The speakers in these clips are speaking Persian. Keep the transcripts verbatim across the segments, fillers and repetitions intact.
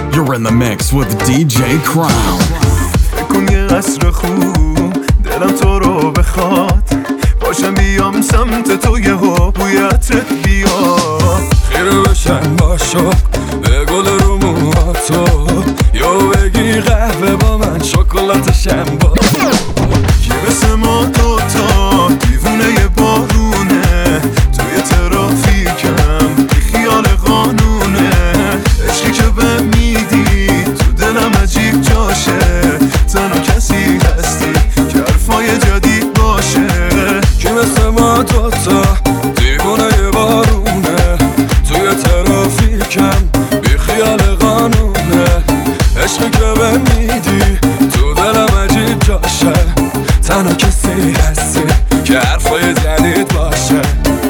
You're in the mix with دی جی Crown. فکر کن یه عصر خوب دلم تو رو بخواد، باشم بیام سمت تو یه ها بویتت بیاد، خیره بشم با شوق به گل رو موهاتو، یا بگی قهوه با من شکلاتشم با کی مثل ما دوتا دیوونه یه بارونه، توی ترافیکم بی خیال قانونه، عشقی که به میدی تو دلم عجیب جاشه، تنها کسی هستی که حرفای جدید باشه. کی مثل ما دوتا دیوونه یه بارونه، توی ترافیکم بی خیال قانونه، عشقی که به میدی تو دلم عجیب جاشه، تنها کسی هستی که حرفای جدید باشه.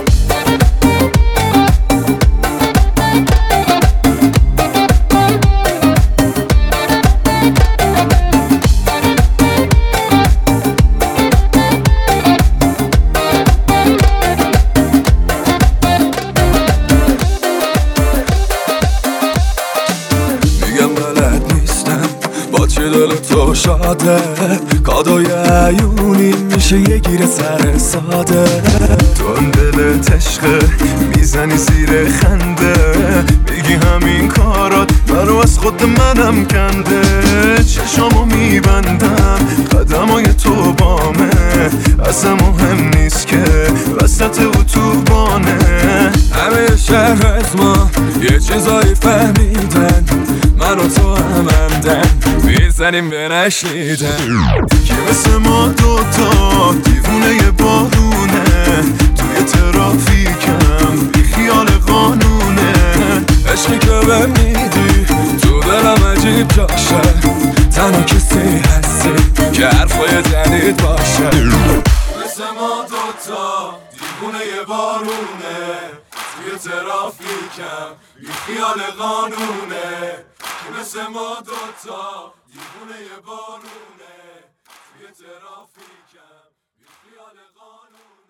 میگم بلد نیستم با چه دل تو شاده، کادوی عیونی میشه یه گیر سر ساده، تو هم دلت عشقه میزنی زیر خنده، میگی همین کارات برو از خود منم کنده، چشامو میبندم قدمای تو بامه، اصلا مهم نیست که وسط اتوبانه، همه شهر از ما یه چیزایی فهمیدن، من و تو هم همدن میزنیم به نشنیدن. کی مثل ما دوتا دیوونه یه بارونه، توی ترافیکم بی خیال قانونه، عشقی که به میدی تو دلم عجیب جاشه، تنها کسی هستی که حرفای جدید باشه. مثل ما دوتا دیوونه یه بارونه، توی ترافیکم بی خیال قانونه، که مثل ما دوتا دیوونه یه بارونه، توی ترافیکم بی خیال قانونه.